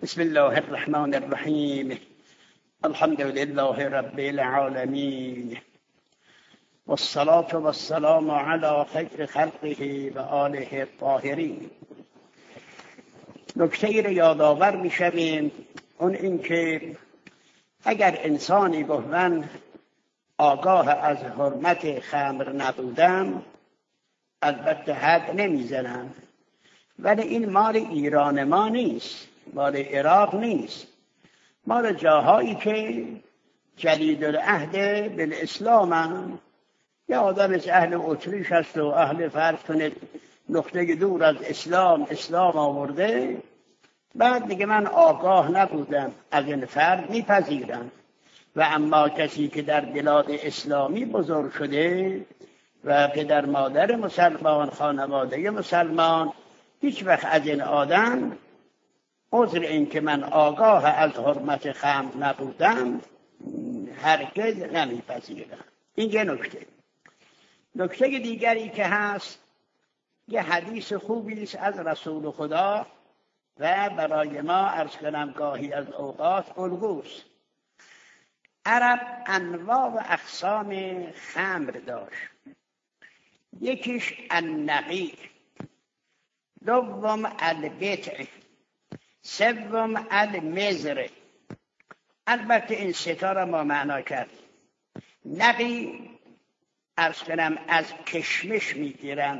بسم الله الرحمن الرحیم. الحمد لله رب العالمین والصلاة والسلام علی خیر خلقه و آله الطاهرین. نکته را یادآور می‌شویم، اون اینکه اگر انسانی گفت من آگاه از حرمت خمر نبودم، البته حد نمیزنم، ولی این مال ایران ما نیست، مال عراق نیست، مال جاهایی که جدید العهد بالاسلام هم. یا آدم از اهل اتریش هست و اهل فرض کنید نقطه دور از اسلام آورده، بعد دیگه من آگاه نبودم، از این فرد میپذیرم. و اما کسی که در بلاد اسلامی بزرگ شده و پدر مادر مسلمان، خانواده مسلمان، هیچ وقت از این آدم عذر این که من آگاه از حرمت خمر نبودم هرگز نمیپذیرم. این یه نکته. نکته دیگری که هست، یه حدیث خوبی است از رسول خدا و برای ما عرض کنم گاهی از اوقات الگوست. عرب انواع و اقسام خمر داشت. یکیش النقی، دوم البتع، سوم المزر. البته این ستا را ما معنا کرد. نقی عرض کنم از کشمش میگیرن،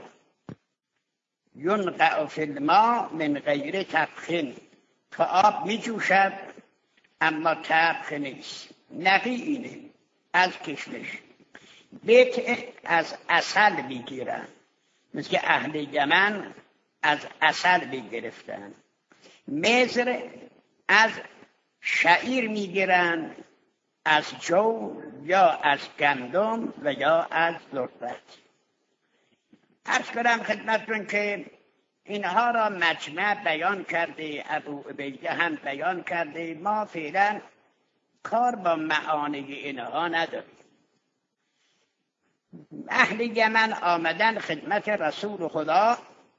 ینقع فی الماء من غیر طبخ، تا آب میجوشد اما طبخ نیست. نقی اینه، از کشمش. بتع از عسل میگیرن، مثل که اهل یمن از عسل میگرفتن. مزر از شعیر میگیرن، از جو یا از گندم و یا از ذرت. عرض کنم خدمتتون که اینها را مجمع بیان کرده، ابو عبیده هم بیان کرده. ما فعلا کار با معانی اینها نداریم. اهل یمن آمدن خدمت رسول خدا،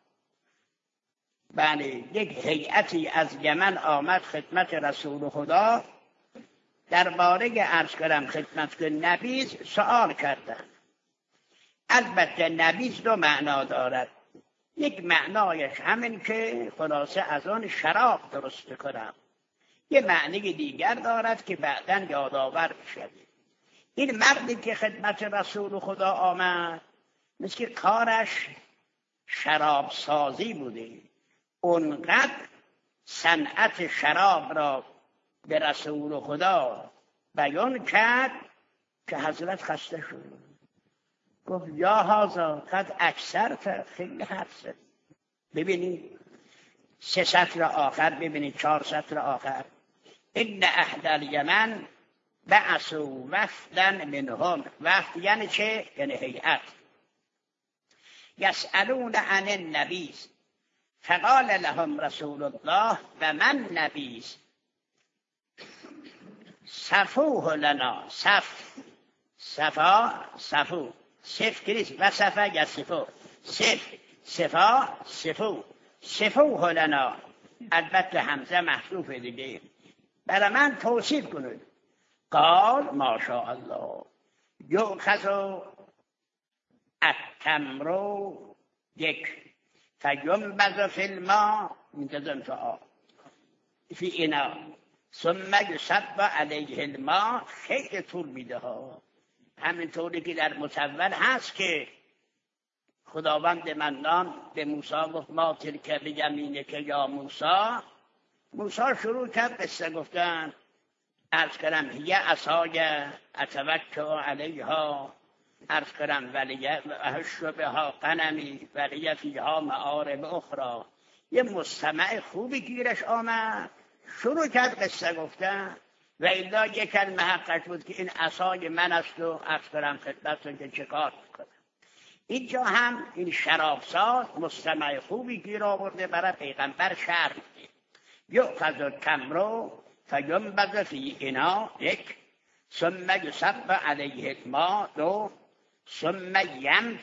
بله یک هیئتی از یمن آمد خدمت رسول خدا، درباره عرض کنم خدمت که نبیذ سوال کردن. البته نبیذ دو معنا دارد. یک معنایش همین که خلاصه از آن شراب درست کنم، یه معنی دیگر دارد که بعداً یادآور می‌شود. این مردی که خدمت رسول خدا آمد مثل که کارش شراب سازی بوده، اونقدر صنعت شراب را به رسول خدا بیان کرد که حضرت خسته شد. گفت یا هذا قد اکثرت، خیلی حرف زد. ببینید 3 سطر آخر، ببینید 4 سطر آخر. ان اهل الیمن بعثوا وفدا منهم. وفد یعنی چه؟ یعنی هیئت. یسألون عن النبیذ فقال لهم رسول الله و من نبیذ صفوه لنا. صفو صف کریس و صفه یا صفو، صفوه لنا. البته همزه محذوف دیگه. برای من توصیف کنید. قال ماشاء الله یؤخذ التمر یک فینبذ فی الماء منتظم فی اناء ثم یصب علیه الماء. خیلی طول میده ها. همینطوری که در مصور هست که خداوند منان به موسی گفت ما تلک بیمینک یا موسی. موسی شروع کرد قصه گفتن. عرض کنم هی عصای اتوکل علیها، عرض کنم ولی اهش بها غنمی ولی فیها معارب اخرى. یه مستمع خوبی گیرش آمد، شروع کرد قصه گفتن. و الا یک کلمه حقش بود که این عصای من است و عرض کنم خدمتتون که چه کار کنم. اینجا هم این شرابساز مستمع خوبی گیر آورده، برای پیغمبر شرح میده. یؤخذ التمر فینبذ فی اناء یک ثم یصب علیه الماء دو ثم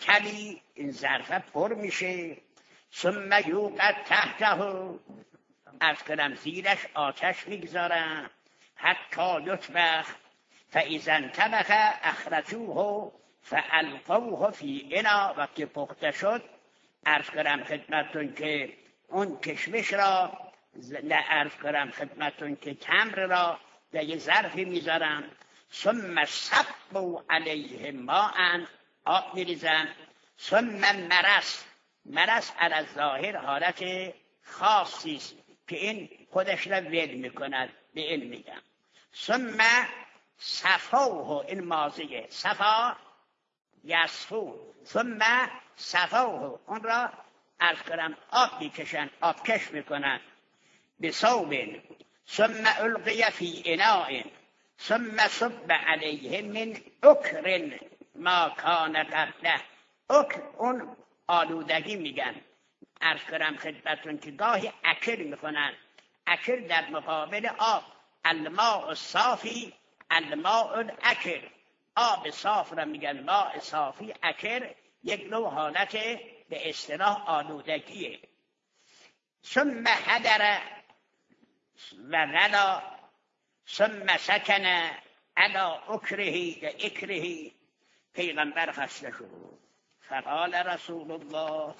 یمتلی. این ظرفه پر میشه. ثم یوقد تحته عرض کنم زیرش آتش میگذارن حتی یطبخ فاذا انطبخ اخرجوه فالقوه فی انا. وقتی پخته شد عرض کنم خدمتتون که اون کشمش را عرض کنم خدمتتون که تمر را در یه ظرفی میذارن ثم صبوا علیه ماء آب میریزن ثم مرس علی الظاهر حالت خاصی است که این خودش را ول میکند به این میگم. ثم صفوه این ماضیه صفا یصفو ثم صفوه اون را عرض کنم آب میکشن آبکش میکنن به صوب ثم القی فی اناء ثم صب علیه من اکر ما کان قبله. اکر اون آلودگی میگن. عرض کنم خدمتون که گاهی اکر میکنن. اکر در مقابل آب الماء الصافی الماء الاکر. آب صاف را میگن ماء صافی، اکر یک نوع حالت به اصطلاح آلودگیه. ثم حدر و غلا ثم سکن علی اکره. پیغمبر خسته شد. فقال رسول الله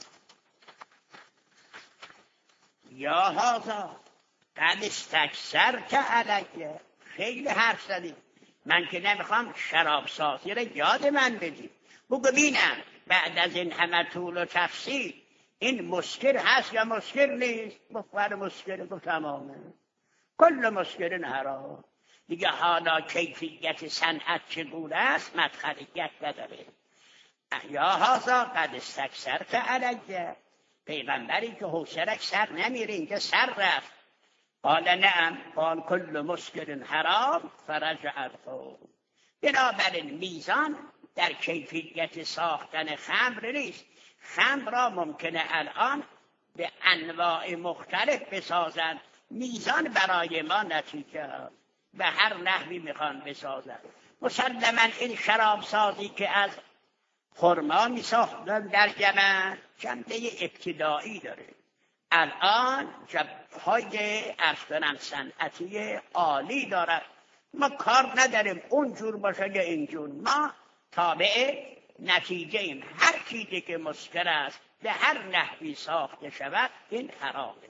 یا هذا قد استکثرت علی. خیلی حرف زدی، من که نمیخوام شراب سازی را یاد من بدی. بگو ببینم بعد از این همه طول و تفصیل این مسکر هست یا مسکر نیست؟ بخور مسکر گفت تمامه، کل مسکر حرام. دیگه حالا کیفیت صنعت چگونه است مدخلیت نداره. یا هذا قد استکثرت علی. پیغمبری که حوصله‌اش سر نمیره اینجا سر رفت. قال نعم قال کل مسکر حرام فرجع القوم. بنابراین میزان در کیفیت ساختن خمر نیست. خمر را ممکنه الان به انواع مختلف بسازن، میزان برای ما نتیجه به هر نحوی میخوان بسازن. مسلما این شراب سازی که از خرما میساختن در یمن جنبه ابتدایی داره. الان جبههای ارشدنم صنعتی عالی دارد. ما کار نداریم اونجور باشه یا اینجور، ما تابع نتیجه ایم. هر چیزی که مسکر است به هر نحوی ساخته شود این حرامه.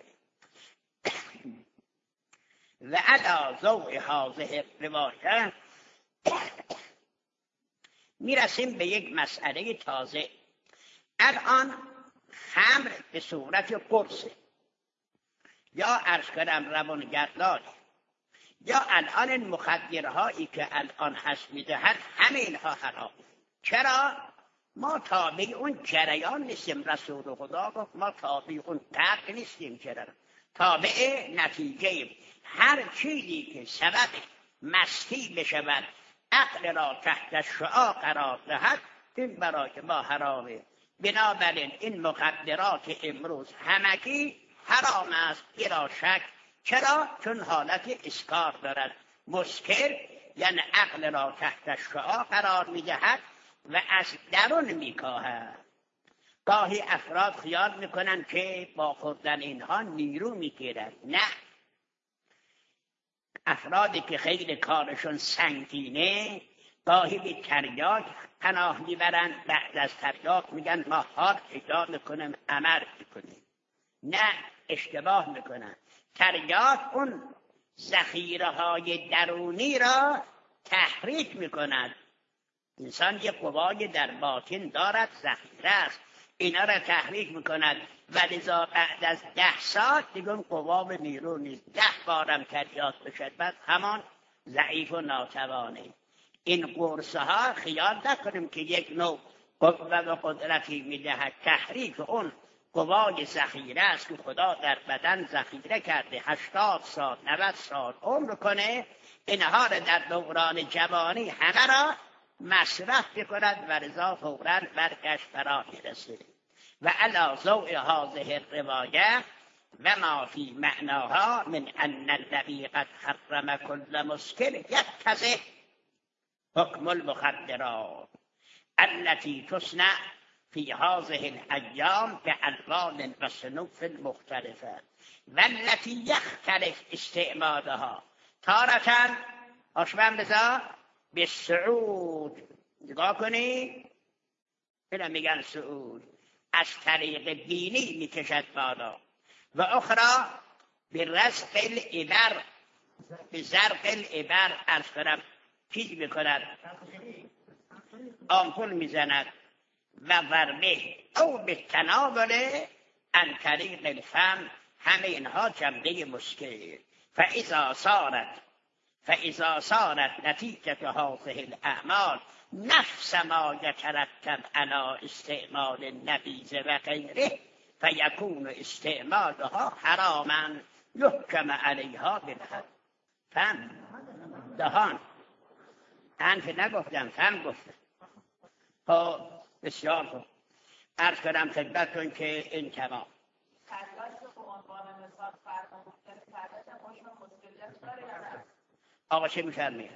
و علی ضوء هذه الروایه میرسیم به یک مسئله تازه. الان خمر به صورت قرص یا عرض کنم روانگردان یا الان این مخدرهایی که الان هست میدهد همه اینها حرام. چرا؟ ما تابع اون جریان نیستیم. رسول خدا گفت ما تابع اون قطع نیستیم. چرا؟ تابع نتیجه ایم. هر چیزی که سبب مستی بشود عقل را تحت شعاع قرار دهد این برای ما حرامه. بنابراین این مخدرات امروز همگی حرام است بلا شک. چرا؟ چون حالت اسکار دارد. مسکر یعنی عقل را تحت شعاع قرار میدهد و از درون میکاهد. گاهی افراد خیال میکنن که با خوردن اینها نیرو میگیرد. نه، افرادی که خیلی کارشون سنگینه گاهی به تریاک پناه میبرن، بعد از تریاک میگن ما حال پیدا میکنیم عمل میکنیم. نه، اشتباه میکنن. تریاک اون ذخیره های درونی را تحریک میکند. انسان یک قوای در باطن دارد، ذخیره است، اینا را تحریک میکند و لذا بعد از 10 ساعت دیگه اون قوا به نیرو نیست. 10 بارم تریاک بشد بعد همان ضعیف و ناتوانه. این قرصه ها خیال نکنیم که یک نوع قوه و قدرتی میدهد. تحریک اون قوای ذخیره است که خدا در بدن ذخیره کرده. 80 سال 90 سال عمر کنه، اینها را در دوران جوانی همه را مصرف بکند و رضا فوراً برگشت فرا میرسه. و علی ضوء هذه الروایه و ما فی معناها من ان الذی قد حرم کل مسکر یتضح حکم المخدرات التي تصنع فی هذه الایام به الوان و صنوف مختلفه والتي یختلف استعمالها تارة آشوان بذار به سعود. نگاه کنی اینا میگن سعود از طریق بینی میکشد بالا و اخرى به رزق الابر به زرق الابر ارز کنم چیز میکند آمپول میزند و ورمه او به تناول عن طریق الفم. همه اینها جمله مسکر. فاذا صارت نتیجه هذه الاعمال نفس ما يترتب على استعمال النبیذ و غیره فیکون استعمالها حراما یحکم علیها بالحد. فم دهان انف نگفتم فم گفتم. خب بسیار خوب عرض کنم خدمتتون که این تمام. آقا چه می‌فرمایید؟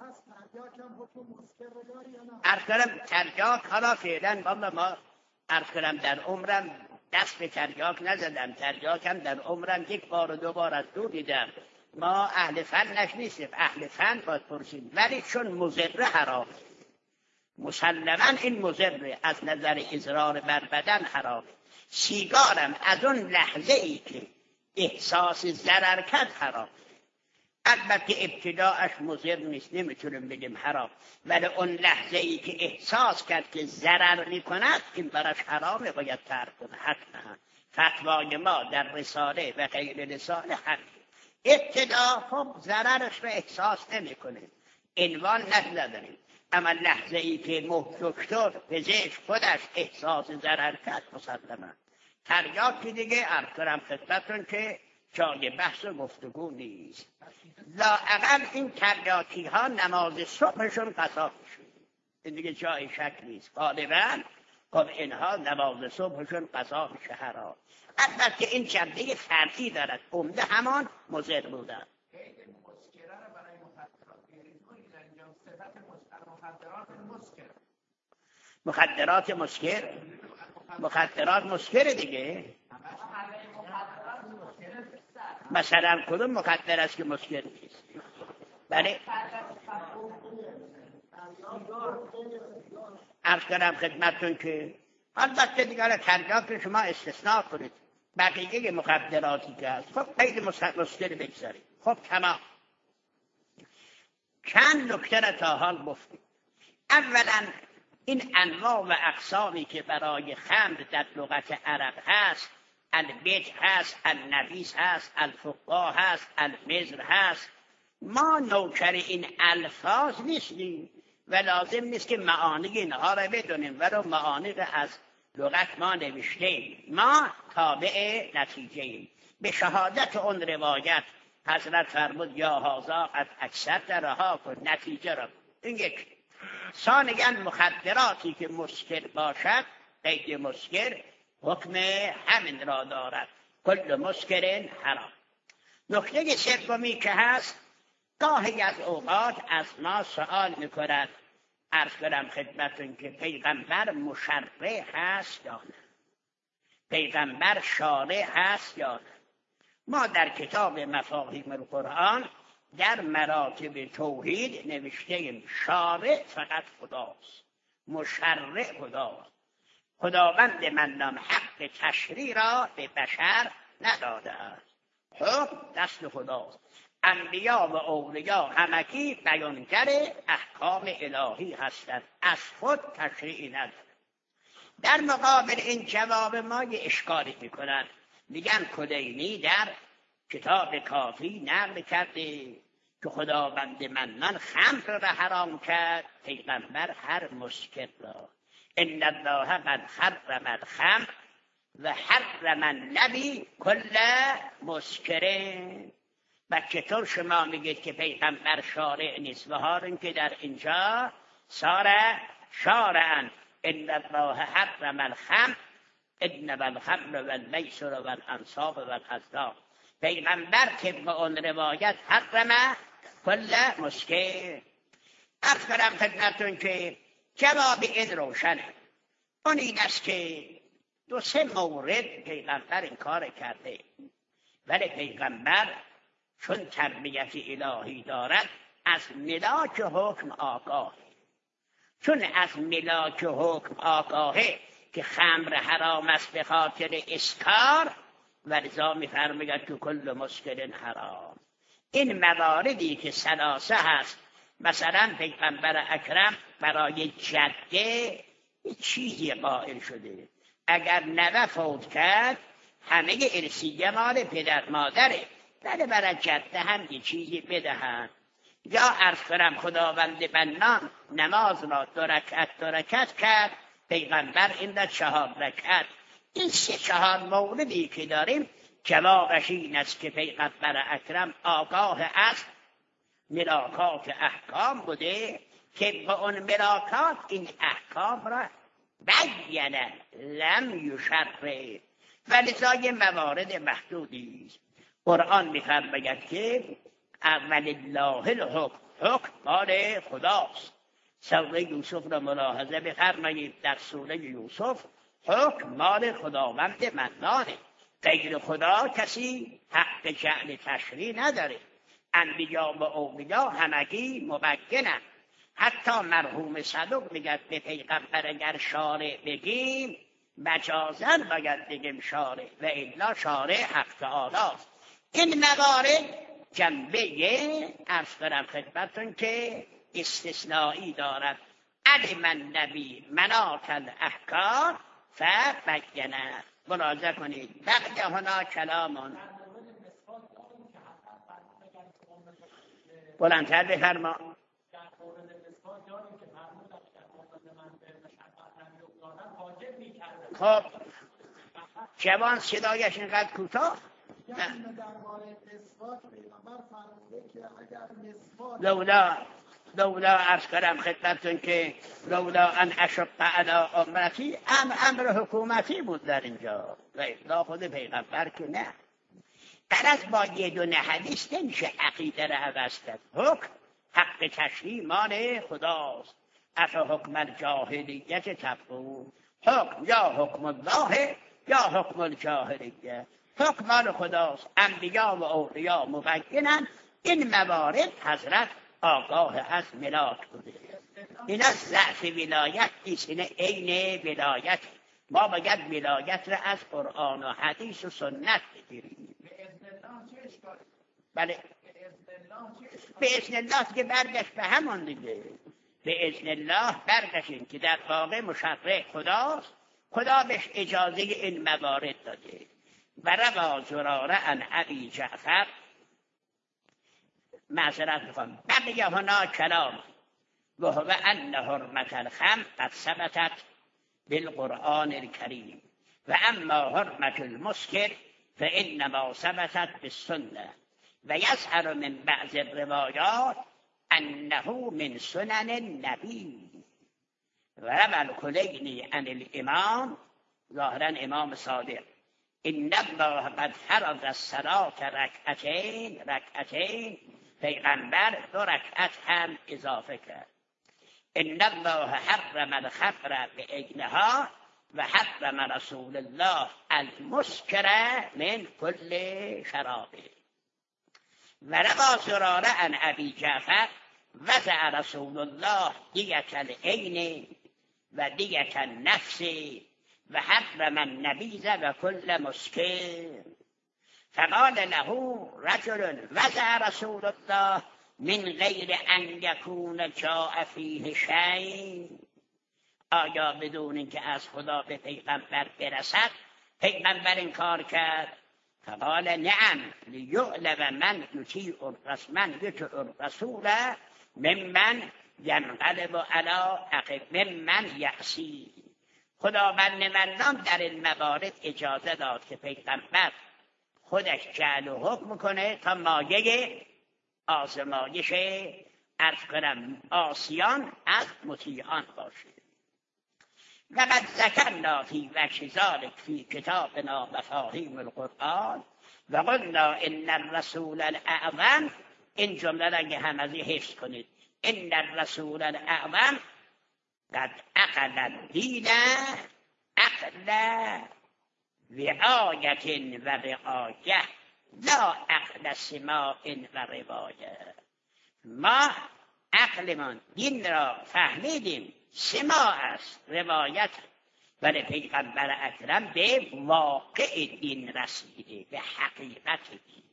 عرض کنم تریاک حالا فعلا والله ما عرض کنم در عمرم دست به تریاک نزدم. تریاکم در عمرم یک بار و دو بار از دور دیدم. ما اهل فن نیستیم، اهل فن باید پرسیم. ولی چون مضر حرام مسلما این مضر از نظر اضرار بر بدن حرام. سیگارم از اون لحظه ای که احساس ضرر کرد حرام. البته ابتداعش مضر نیست نمیتونیم بگیم حرام، ولی اون لحظه ای که احساس کرد که ضرر میکند این براش حرامه باید ترک کنه. حتما فتوای ما در رساله و غیر رساله همین. ابتدا خب ضررش رو احساس نمیکنه عنوان نداریم، اما لحظه ای که دکتر پزشک خودش احساس ضرر کرد مسلما تریاکی دیگه عرض کنم خدمتتون که جای بحث و گفتگو نیست. لااقل این تریاکی ها نماز صبحشون قضا میشه، این دیگه جای شک نیست. غالبا خب اینها نماز صبحشون قضا میشه حرام. البته این جنبه فرعی دارد، عمده همان مضر بودن. مخدرات مسکر دیگه. مثلا کدوم مخدر است که مسکر نیست؟ بله عرض کنم خدمتتون که البته دیگه تریاک شما استثناء کنید، بقیه مخدراتی که هست خب خیلی مسکر بگذارید. خب تمام. چند نکته را تا حال گفتیم. اولا این انواع و اقسامی که برای خمر در لغت عرب هست، البج هست، النبیس هست، الفقا هست، المزر هست، ما نوکر این الفاظ نیستیم و لازم نیست که معانی اینها را بدونیم ولو معانی را از لغت ما نوشتیم. ما تابع نتیجه ایم. به شهادت اون روایت حضرت فرمود یا هازا قد اکثر رها کن، نتیجه را این یک. ثانیاً مخدراتی که مسکر باشد قید مسکر حکم همین را دارد، کل مسکر حرام. نکته سومی که هست گاهی از اوقات از ما سوال میکند عرض کنم خدمتون که پیغمبر مشرع هست یا نه، پیغمبر شارع هست یا نه. ما در کتاب مفاهیم القرآن در مراتب توحید نوشتیم شارع فقط خداست، مشرع خداست. خداوند منان حق تشریع را به بشر نداده است، حکم دست خداست. انبیا و اولیا همگی بیانگر احکام الهی هستند، از خود تشریعی ندارند. در مقابل این جواب ما یه اشکالی میکنند، میگن کلینی در کتاب کافی نقل کرده که خداوند منان خمر را حرام کرد، پیغمبر هر مسکر را. ان الله قد حرم الخمر و حرم اللبی کل مسکر. و چطور شما میگید که پیغمبر شارع نیست و حالین که در اینجا شارعا ان الله حرم الخمر انما الخمر والمیسر والانصاب والازلام. پیغمبر طبق اون روایت حرم کل مسکر. عرض کنم خدمتتون که جواب این روشنه. اون این است که 2-3 مورد پیغمبر این کار کرده، ولی پیغمبر چون تربیت الهی دارد از ملاک حکم آگاه، چون از ملاک حکم آگاهه که خمر حرام است به خاطر اسکار، ولذا می‌فرماید که کل مسکر حرام. این مواردی که ثلاثه هست، مثلا پیغمبر اکرم برای جده یه چیزی قائل شده، اگر نوه فوت کرد همه ارثیه مال پدر مادره، ولی برای جده هم یه چیزی بدهند. یا عرض کنم خداوند بنان نماز را 2 رکعت کرد، پیغمبر این را 4 رکعت. این 3-4 موردی که داریم جوابش این است که پیغمبر اکرم آگاه است، ملاکات احکام بوده که به اون ملاکات این احکام را بیانه لم یشرع، ولذا موارد محدودی است. قرآن می‌فرماید که اول الله الحکم، حکم مال خداست. سوره یوسف را ملاحظه بفرمایید، در سوره یوسف حکم مال خداوند منانه، غیر خدا کسی حق جعل تشریع نداره. انبیا و اولیا همگی مبینن. حتی مرحوم صدوق میگه به پیغمبر اگر شارع بگیم مجازاً باید بگیم شارع و الا شارع حق تعالی است. این موارد جنبه عرض کنم خدمتتون که استثنایی دارد. علم النبی مناط الاحکام فبینه. ملاحظه کنید بعد هنا کلامون بلندتر بفرما. خب جوان صدایش اینقدر کوتاه لولا عرض کنم خدمتتون که لولا ان اشق علی امتی امر حکومتی بود در اینجا، لا خود پیغمبر که نه. غرض با یه دونه حدیث نمیشه عقیده را عوض کرد. حکم حق تشریع مال خداست. اف حکم الجاهلیت تبغون، حکم یا حکم الله یا حکم الجاهلیه، حکم مال خداست. انبیا و اولیا مبینن. این موارد حضرت آگاه از ملاک بوده. این از ضعف ولایت نیست، این عین ولایت. ما باید ولایت را از قرآن و حدیث و سنت بگیریم. بله به اذن الله که برگشت به همون دیگه، به اذن الله برگشتیم که در واقع مشرع خداست. خدا بهش اجازه این موارد داده. و روا زراره عن ابی جعفر، معذرت میخوام، بقیه هنا کلام و هو ان حرمت الخمر قد ثبتت بالقرآن الكریم و اما حرمت المسکر فانما ثبتت بالسنه و یظهر من بعض الروایات انه من سنن النبی. و روى الكلینی عن الامام، ظاهرا امام صادق، ان الله قد فرض الصلاة رکعتین، پیغمبر 2 رکعت هم اضافه کرد. ان الله حرم الخمر بعینها و حرم رسول الله المسکر من کل شرابه. و روى زراره عن ابی جعفر وضع رسول الله دیة العین و دیة النفس و حرم النبیذ و کل مسکر. فقال له رجل وضع رسول الله من غیر ان یکون جاء فیه شیء، آیا بدون اینکه از خدا به پیغمبر برسد پیغمبر این کار کرد؟ فقال نعم لیعلم من یطیع الرسول ممن ینقلب علی عقب ممن یعصی. خداوند منان در این موارد اجازه داد که پیغمبر خودش جعل و حکم کنه تا مایه آزمایش عرض کنم عاصیان از مطیعان باشه. وقد ذکرنا فی وجه ذلک فی کتابنا مفاهیم القرآن و قلنا ان الرسول الاعظم، این جمله را که همزی حفظ کنید، ان الرسول الاعظم قد عقل الدین عقل وعایت و رعایه لا عقل سماع و روایه. ما عقلمان دین را فهمیدیم، سماع است، روایت، ولی پیغمبر اکرم به واقع دین رسیده، به حقیقت دین.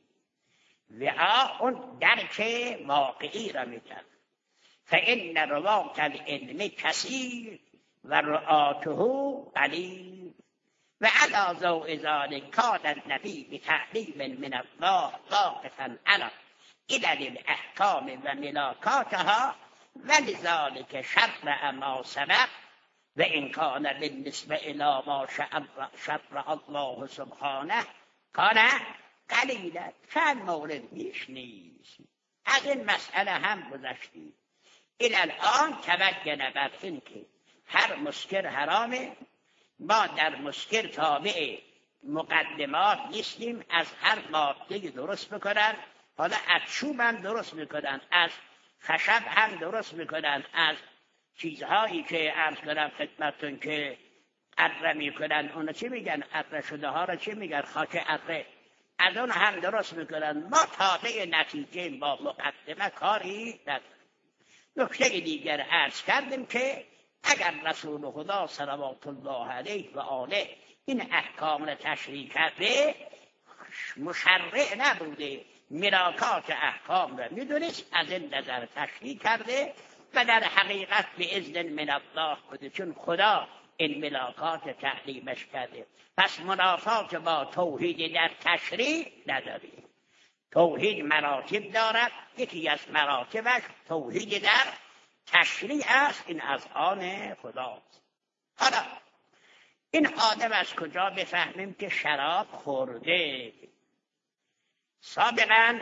وعا اون درک واقعی را میدن. فإن رواة العلم کثیر و رعاته قلیل و علی ضوء ذلک کان النبی بتعلیم من الله واقفا علی علل الاحکام و ملاکاتها ولذلك شرع ما سبق و ان کان بالنسبه الی ما شرع الله سبحانه کان قلیلا. چند مورد بیش نیست. از این مسئله هم گذشتیم. الان تبین بر این که هر مسکر حرامه. ما در مسکر تابع مقدمات نیستیم. از هر ماده درست بکنن، حالا از چوب هم درست میکنن، از خشب هم درست میکنن، از چیزهایی که عرض کنم خدمتتون که اره میکنن، اونو چی میگن؟ اره شده ها را چی میگن؟ خاک اره. از اون هم درست میکنن. ما تابع نتیجه با مقدمه کاری نداریم. نکته دیگر عرض کردیم که اگر رسول خدا صلوات الله علیه و آله این احکام را تشریح کرده، مشرع نبوده، ملاکات احکام را میدونست، از این نظر تشریح کرده و در حقیقت به اذن من الله بوده، چون خدا این ملاکات تعلیمش کرده. پس منافات با توحید در تشریح نداریم. توحید مراتب دارد، یکی از مراتبش توحید در تشریع است، این از آن خداست. حالا این آدم از کجا بفهمیم که شراب خورده؟ سابقا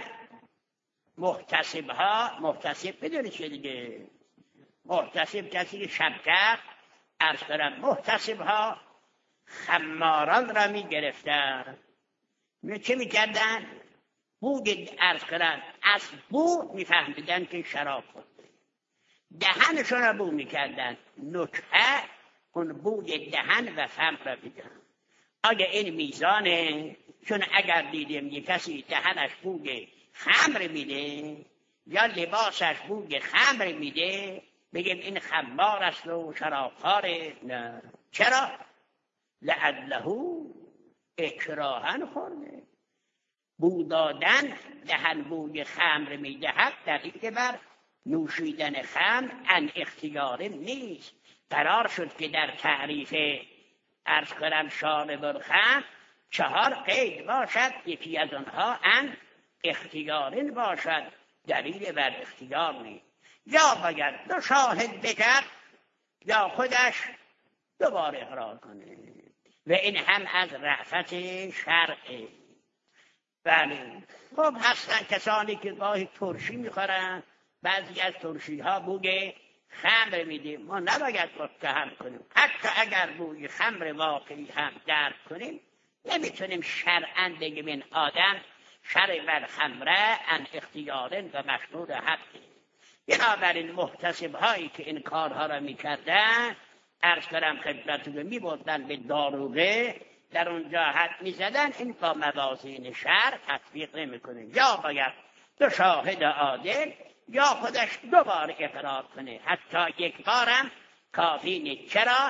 محتسب بدونی چه دیگه؟ محتسب کسی که شبکر عرض کنم، محتسب ها خماران را می گرفتن. چه می کردن؟ بود عرض کنن، از بود می فهمیدن که شراب خورده. دهنشون را بو می کردن. نکهه اون بود دهن و فم را بیدن. آیا این میزانه؟ چون اگر دیدیم یک کسی دهنش بود خمر میده یا لباسش بود خمر میده، بگیم این خمار است و شرابخواره؟ نه. چرا؟ لعله اکراهن خورده. بو دادن دهن بوی خمر میدهد، دلیل بر نوشیدن خمر ان اختیار نیست. قرار شد که در تعریف عرض کنم شارب الخمر 4 قید باشد، یکی از آنها ان اختیار باشد، دلیل بر اختیار نیست. یا باید 2 شاهد بگرد یا خودش دوباره اقرار کنه و این هم از رأفت شرعه. بله. خب هستن کسانی که گاهی ترشی میخورن، بعضی از ترشی ها بوی خمر میده، ما نباید متهم کنیم. حتی اگر بوی خمر واقعی هم درک کنیم، نمیتونیم شرعاً بگیم این آدم شرب الخمره ان اختیار و مشروط حقی. بنابراین محتسب هایی که این کارها را میکردن، عرض کنم خدمتتون، میبردن به داروغه، در اونجا حد میزدن، این با موازین شرع تطبیق نمیکنه. یا باید 2 شاهد عادل یا خودش دوباره اقرار کنه. حتی یک بارم کافی نیست. چرا؟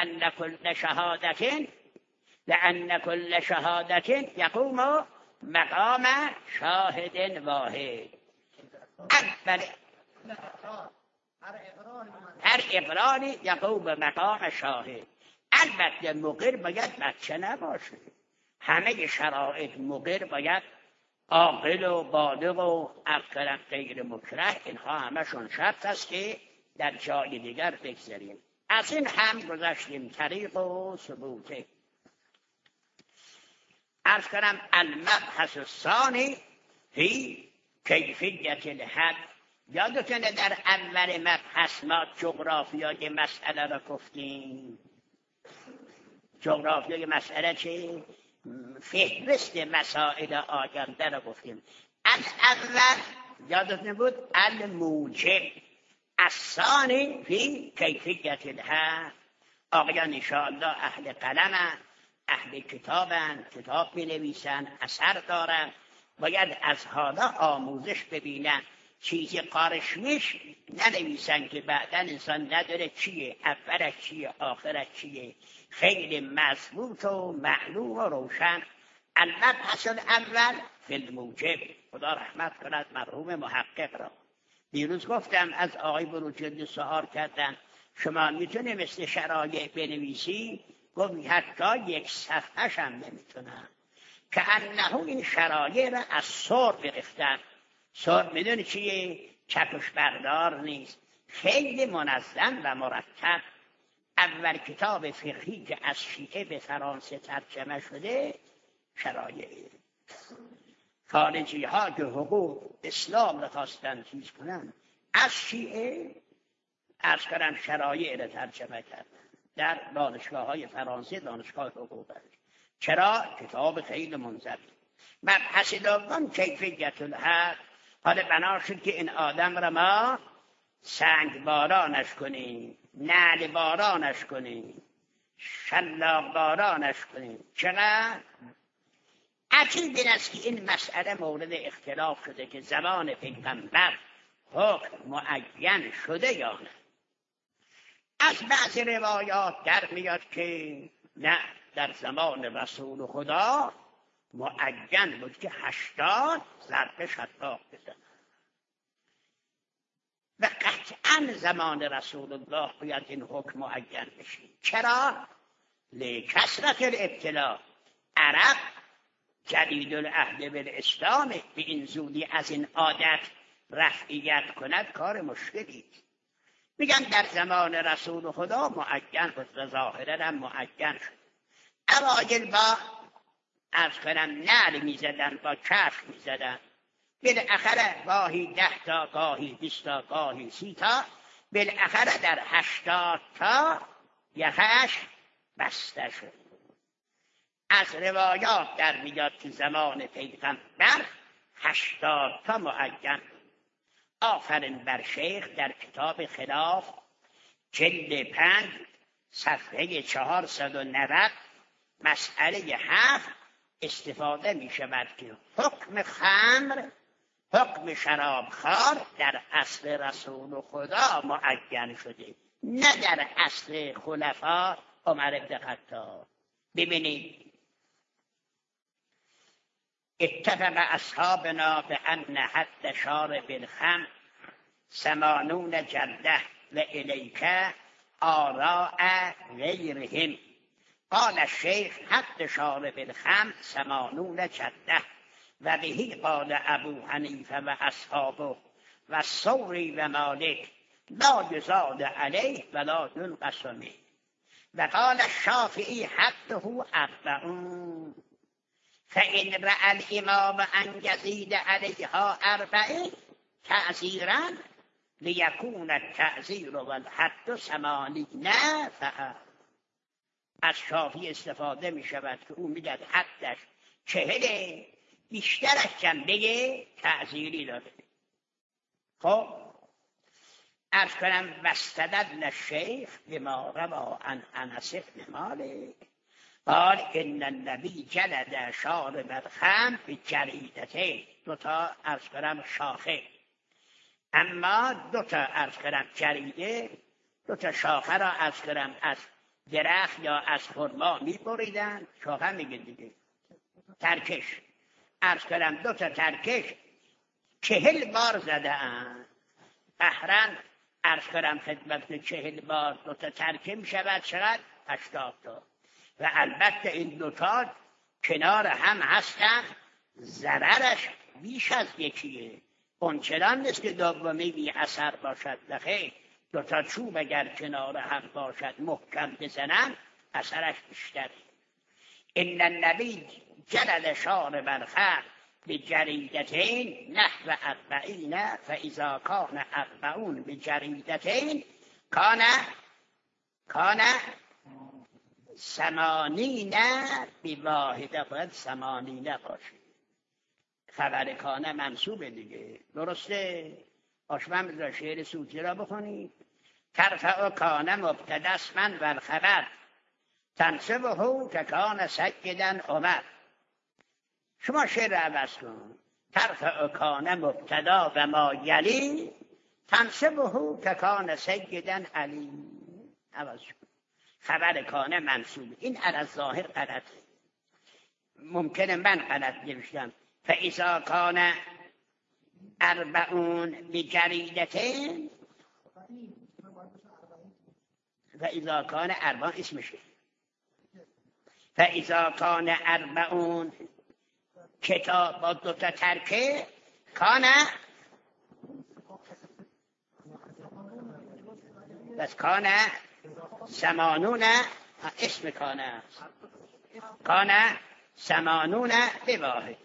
لأن كل شهادت یقوم مقام شاهد واحد. هر اقراری یقوم مقام شاهد. البته مقر باید بچه نباشه. همه شرایط مقر باید عاقل و بالغ و عقل غیر مکره، اینها همشون شرط است که در جای دیگر بگذاریم. از این هم گذاشتیم طریق و ثبوته. عرض کنم المبحث الثانی فی کیفیت الحد. یادتونه در اول مبحث ما جغرافیای مسئله را گفتیم. جغرافیای مسئله چه؟ فهرست مسائل آینده را گفتیم. از اول یادتونه بود الموجب الثانی فی کیفیت الحق. آقایان انشاءالله اهل قلمن، اهل کتابن، کتاب بنویسن، اثر دارن، باید از حالا آموزش ببینن. چیزی قارشمیش ننویسن که بعدا انسان نداره چیه، اولش چیه، آخرش چیه. خیلی مضبوط و معلوم و روشن. المبحث الاول فی الموجب. خدا رحمت کند مرحوم محقق را. دیروز گفتم از آقای بروجردی سوال کردن شما میتونه مثل شرایع بنویسی؟ گفت حتی یک صفحه‌ش هم نمیتونم. که انه این شرایع را از سر گرفتن. سر میدونی چیه؟ چپش بردار نیست، خیلی منظم و مرتب. اول کتاب فقهی که از شیعه به فرانسه ترجمه شده شرایع. خارجی ها که حقوق اسلام رو خواستن چیز کنن از شیعه از کردن شرایع رو ترجمه کردن در دانشگاه های فرانسه، دانشگاه حقوق. چرا؟ کتاب خیلی منضبط. مبحث دوم کیفیت الحق. حالا بنا شد که این آدم را ما سنگ بارانش کنیم، نعل بارانش کنیم، شلاق بارانش کنیم. چقدر؟ عجیب این است که این مسئله مورد اختلاف شده که زمان پیغمبر حکم معین شده یا نه. از بعض روایات در میاد که نه، در زمان رسول خدا معین بود که 80 ضرب شلاق بزن و قطعا زمان رسول الله باید این حکم معین بشه. چرا؟ لکثرت الابتلا. عرب جدید العهد بالاسلام، به این زودی از این عادت رفعیت کند کار مشکلی. میگن در زمان رسول خدا معین بود و ظاهرا هم معین شد. اوایل با از کنم نعل میزدن، با کفش میزدن، بالاخره گاهی 10 تا، گاهی 20 تا، گاهی 30 تا، بالاخره در 80 تا یخش بسته شد. از روایات در میاد که زمان پیغمبر 80 تا معین. آفرین بر شیخ در کتاب خلاف جلد 5 صفحه 490 مسئله 7 استفاده می شود که حکم خمر، حکم شرابخوار در عصر رسول خدا معین شده، نه در عصر خلفا عمر بن خطاب. ببینید اتفق اصحابنا بأن حد شارب الخمر 80 جلده و الیک آراء غیرهم. قال الشیخ حد شارب الخمر 80 جلده و بهی قال ابو حنیفه و اصحابه و ثوری و مالک لا یزاد علیه ولا ینقص منه. و قال الشافعی حده 40. فإن رأى الإمام أن يزيد عليها 40 تعزيرا ليكون التعزير والحد 80 فقط. از شافعی استفاده می شود که او میگه حدش 40، بیشترش کم بگه تعزیری داره. خب عرض کنم واستدل الشیخ بما روى عن انس بن مالک قال ان النبی جلد شارب الخمر بجریدتین. 2 تا عرض کنم شاخه، اما 2 تا عرض کنم جریده، 2 تا شاخه را عرض کنم از درخت یا از خرما می بریدن. شاخه میگه دیگه، ترکش عرض کنم 2 تا ترکش 40 بار زدن. قهرن عرض کنم خدمت 40 بار 2 تا ترکه می شود چقدر؟ 80 تا. و البته این 2 تا کنار هم هستن، ضررش بیش از یکیه. اونچنان نیست که دومی بی اثر باشد. نخیر، 2 تا چوب اگر کنار هم باشد محکم بزنن اثرش بیشتره. ان النبی جلد شارب الخمر بجریدتین نحو 40 فاذا کان 40 بجریدتین کان 80 بواحده. باید 80 باشه. خبر کانه منصوبه دیگه، درسته؟ آشمن بذار شعر سوتی را بخونید. ترفع کان مبتدا اسما و الخبر تنصبه که کان سیدا عمر. شما شعر را عوض کن. ترفع کان مبتدا و ما یلی تنصبه که کان سیدا علی. عوض کن. خبر کان منصوب. این علی الظاهر غلطه. ممکنه من غلط نوشتم. فاذا کان 40 بجریدتین فاذا کان 40 اسمشه. فاذا کان 40 کتاب با 2 تا ترکه کان بس کان 80 اسم کان است. کان 80 بواحد.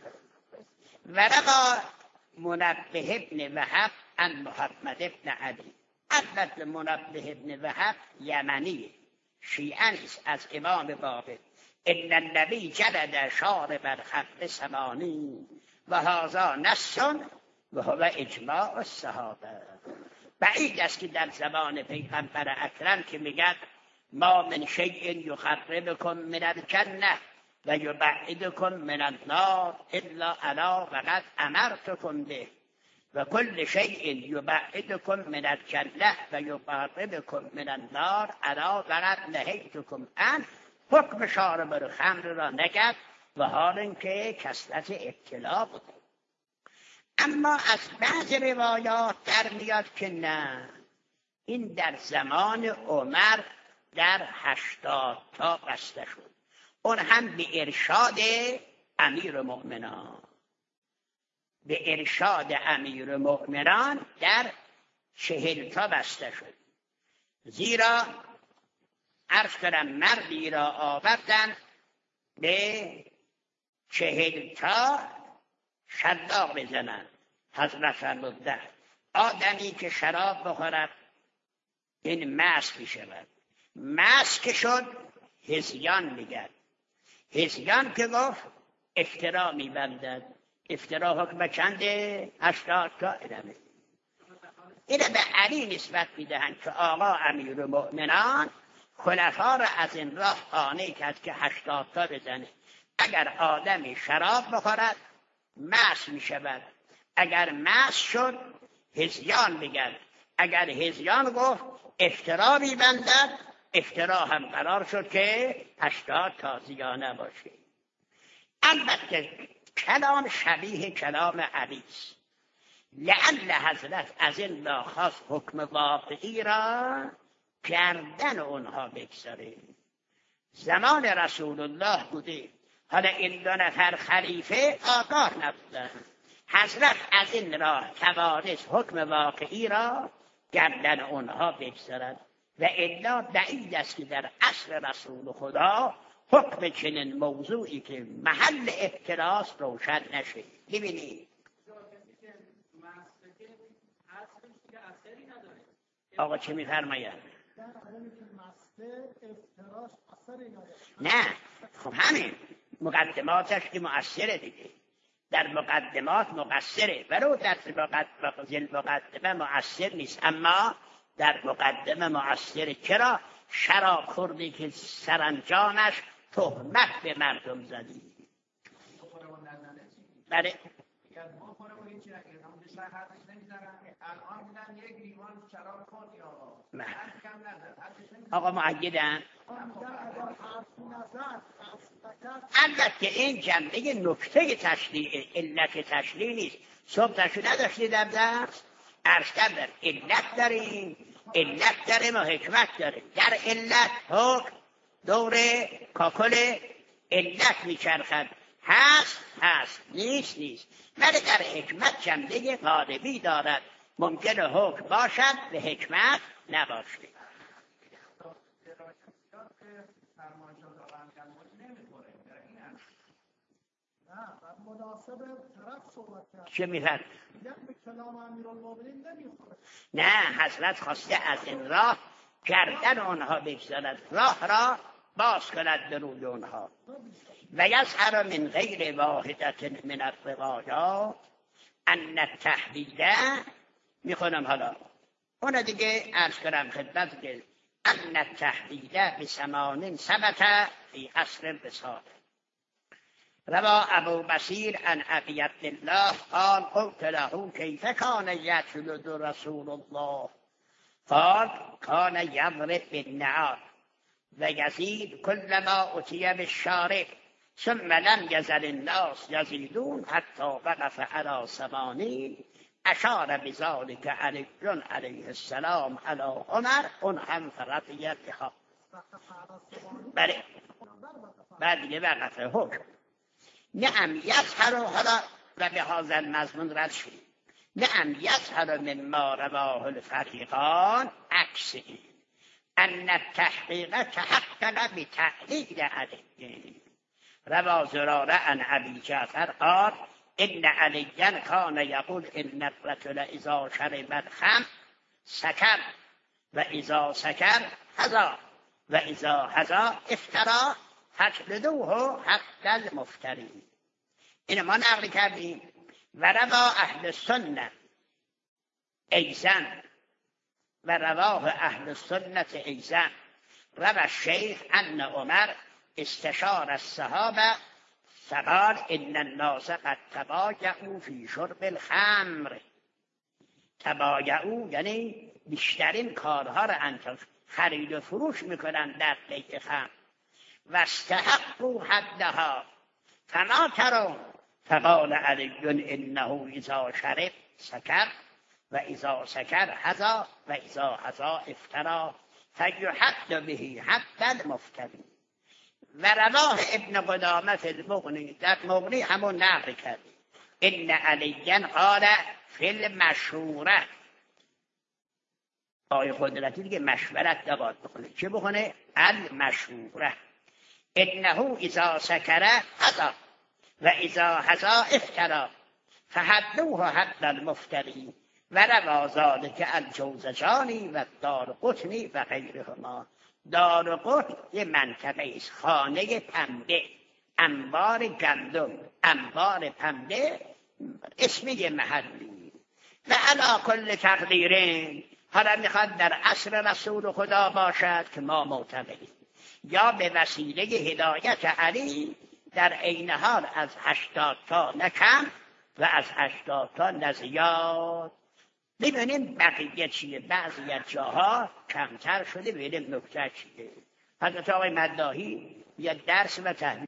ورقا منبه ابن وهب عن محمد ابن علی. البته منبه ابن وهب یمنی شیعه است از امام باقر. ان النبی جلد شارب الخمر 80 و هذا نص و هو اجماع الصحابه. بعید است که در زبان پیغمبر اکرم که میگن ما من شیء یقربکم من الجنه و یبعدکم من النار الا الا وقد امرتکم به و کل شیء یبعدکم من الجنه و یقربکم من النار الا وقد نهیتکم عنه. حکم شارب الخمر را نگفت و حال اینکه کثرت ابتلا بود. اما از بعض روایات در میاد که نه، این در زمان عمر در 80 تا بسته شد. اون هم به ارشاد امیر مؤمنان. به ارشاد امیر مؤمنان در 40 تا بسته شد. زیرا عرض کنم مردی را آوردن به 40 تا شلاق بزنن. حضرت فرمودن آدمی که شراب بخورد این مست می شود. مست که شد هذیان میگن. هذیان که گفت افترا می بندد. افترا حکم چنده؟ 80 تا ادامه. اینه به علی نسبت میدهند که آقا امیر مؤمنان خلفا را از این راه قانع کرد که 80 تا بزنه. اگر آدمی شراب بخورد مست می شود. اگر مست شد هذیان میگن. اگر هذیان گفت افترا می بندد، افترا هم قرار شد که 80 تا زیانه باشه. البته کلام شبیه کلام علی است. لعل حضرت از این خواست حکم واقعی را گردن اونها بگذاره. زمان رسول الله بوده، حالا این 2 نفر خلیفه آگاه نبودن. حضرت از این راه توانست حکم واقعی را گردن اونها بگذارد و الا بعید است که در عصر رسول خدا حکم چنین موضوعی که محل افتراس روشن نشه. ببینید آقا چه می‌فرماید؟ نه خب همین مقدماتش که مؤثره دیگه. در مقدمات مقصره ولو در مقدمه مؤثر نیست، اما در مقدمه مؤثره. چرا؟ شراب خوردی که سرانجامش تهمت به مردم زدی. بله آقا معیدن. البته این جنبه نکته تشریع علت تشریع نیست. صبح تشریع نداشتی در درس عرض کردن علت داریم، علت داریم و حکمت داریم. در علت حکم دور کاکل علت میچرخد. هست نیست. ولی در حکمت جنبه غالبی دارد. ممکنه حکم باشد به حکمت نباشد. چه میفرد؟ نه حضرت خواسته از این راه گردن اونها بگذارد، راه را باز کند به روی اونها. و یظهر من غیر واحدة من الروايات ان التحویل میخونم حالا اون دیگه عرض کنم خدمت که ان التحدید بثمان ثبت فی عصر الرسالة. روى ابو بصیر عن ابی عبدالله قال قلت له کیف کان یجلد رسول الله قال کان یضرب بالنعال و یزید كلما اتي بالشارع ثم لم يزل الناس يزيدون حتى وقف على 80. اشار بذلك علي عليه السلام على عمر هم فرضیت ها. بله بعد دیگه وقف حکم. نعم یظهر حالا و به هذا المضمون رد شد. نعم یظهر مما رواه الفریقان عکسه ان التحقیق تحقق بتعلیل علیه. روى زراره عن ابی جعفر قال ان علیا کان یقول ان الرجل اذا شرب الخمر سکر و اذا سکر هزا و اذا هزا افترا فاجلدوه حد المفتری. این ما نقل کردیم. و روى اهل السنه ایزن و رواه اهل السنه ایزن روى الشیخ ان عمر استشار الصحابه فقال ان الناس قد تبايعوا في شرب الخمر. تبايعوا یعنی بیشترین کارها را انجام خرید و فروش میکنن در بیع خمر. و استحقوا حدها فما ترون فقال علی انه اذا شرب سکر و اذا سکر هزا و اذا هزا افترا فیحد به حد المفتری. و رواه ابن قدامه فی المغنی در مغنی همون نقل کرد ان علیا قال فی المشوره. آقای قدرتی دیگه مشورت نباید بکنه. چه بکنه؟ المشوره. انه اذا سکر هزا و اذا هزا افترا فحدوه حد المفتری. و روى ذلك الجوزجانی و دارقطنی و غیرهما. دارقطن یه منطقه است، خانه پنبه، انبار گندم، انبار پنبه، اسم یه محلی. و علی کل تقدیرین حالا میخواد در عصر رسول خدا باشد که ما معتقدیم، یا به وسیله هدایت علی در عین حال از 80 تا نکم و از 80 تا نزیاد. ببینیم بقیه چیه. بعضی از جاها کمتر شده. ببینیم نکته چیه. حضرت آقای مداحی یا درس و تحلیل